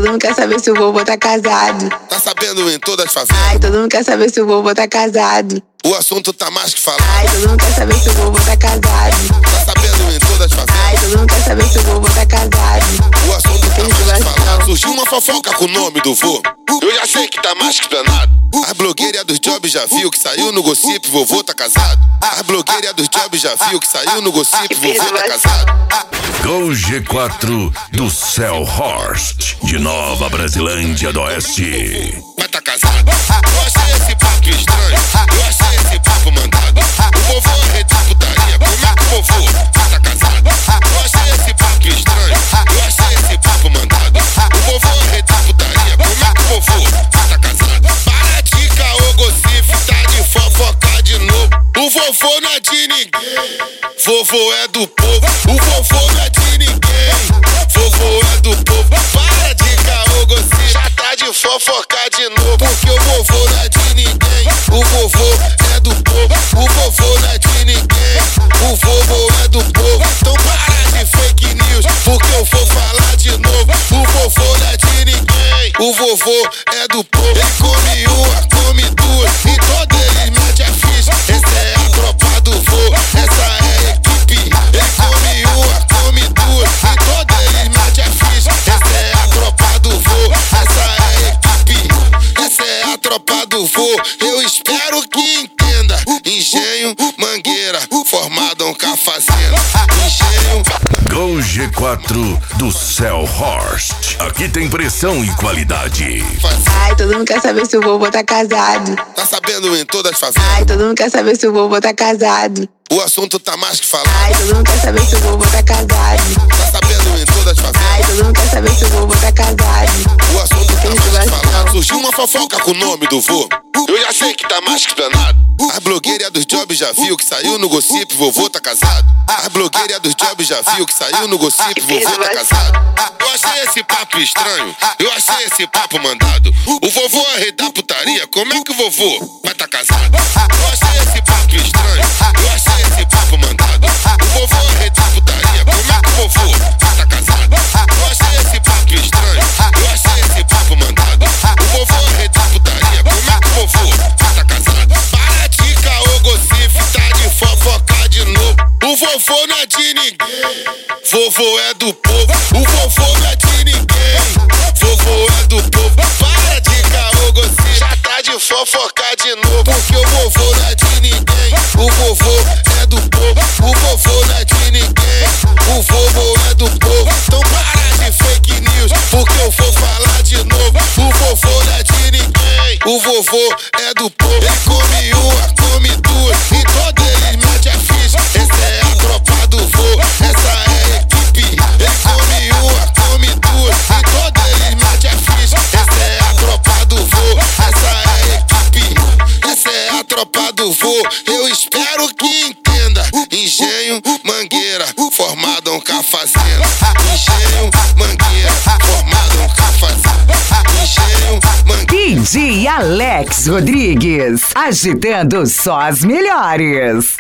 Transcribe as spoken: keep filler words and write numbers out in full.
todo mundo quer saber se o vovô tá casado. Tá sabendo em todas as favelas? Ai, todo mundo quer saber se o vovô tá casado. O assunto tá mais que falado. Ai, todo mundo quer saber se o vovô tá casado. Tá sabendo em todas as favelas? Ai, todo mundo quer saber se o vovô tá casado. O assunto tá mais que falado. Surgiu uma fofoca com o nome do vô. Eu já sei que tá mais que explanado. A blogueira dos jobs já viu que saiu no gossip, vovô tá casado. A blogueira dos jobs já viu que saiu no gossip, vovô tá casado. Gol G quatro do Cell Horst, de Nova Brasilândia do Oeste. Vai tá casado. Eu achei esse papo estranho. Eu achei esse papo mandado. O vovô é rei de putaria. Como é que o vovô vai tá casado? Eu achei esse papo estranho. Eu achei esse papo mandado. O vovô é rei de putaria. Como é que o vovô vai tá casado? Para de caô, gossip, tá de fofocar de novo. O vovô não é de ninguém. Vovô é do povo. O vovô não é de ninguém. Vovô é do povo. Para de caô, gossip, já tá de fofocar de novo. Porque o vovô não é de ninguém. O vovô é do povo. O vovô não é de ninguém. O vovô é do povo. Então para de fake news, porque eu vou falar de novo. O vovô não é de ninguém. O vovô é do povo. Ele come uma, come duas, e todo ele mete a ficha. Essa é a tropa do vô, essa é a equipe. Ele come uma, come duas, e todo ele mete a ficha. Essa é a tropa do vô, essa é a equipe. Essa é a tropa do vô, eu espero que entenda. Engenho, mangueira, formadam com a fazenda. Engenho. Gol G quatro do Cell Horst. Aqui tem pressão e qualidade. Ai, todo mundo quer saber se o vovô tá casado. Tá sabendo em todas as favelas? Ai, todo mundo quer saber se o vovô tá casado. O assunto tá mais que falado. Ai, todo mundo quer saber se o vovô tá casado. Tá sabendo em todas as favelas? Ai, todo mundo quer saber se o vovô tá casado. O assunto tá mais que falado. Surgiu uma fofoca com o nome do vô. Eu já sei que tá mais que explanado. A blogueira dos jobs já viu que saiu no gossip, vovô tá casado. A blogueira dos jobs já viu que saiu no gossip, vovô tá casado. Eu achei esse papo estranho. Eu achei esse papo mandado. O vovô é rei da putaria. Como é que o vovô vai tá casado? Eu achei esse papo estranho. Eu achei esse papo mandado. O vovô é rei da putaria. Como é que o vovô vai tá casado? Eu achei esse papo estranho. Eu achei esse papo mandado. O vovô é rei da putaria. Como é que o vovô vai tá casado? Para de caô, gossip, tá de fofocar de novo. O vovô não é de ninguém. Vovô é do povo. O vovô não é de ninguém. Vovô é do povo. Para de caô, gossip, já tá de fofocar de novo. Porque o vovô não é de ninguém. O vovô é do povo. O vovô não é de ninguém. O vovô é do povo. Então para de fake news, porque eu vou falar de novo. O vovô não é de ninguém. O vovô é do povo. Ele come uma, come duas, e todo ele mete a ficha. Essa é a tropa do vô, essa é a equipe. Ele come uma, come duas, e todo ele mete a ficha. Essa é a tropa do vô, essa é a equipe. Essa é a tropa do vô, eu espero que entenda. Engenho, mangueira, formadam com a fazenda. Engenho, mangueira, formadam com a fazenda. Engenho, mangueira. D J Alex Rodrigues, agitando só as melhores.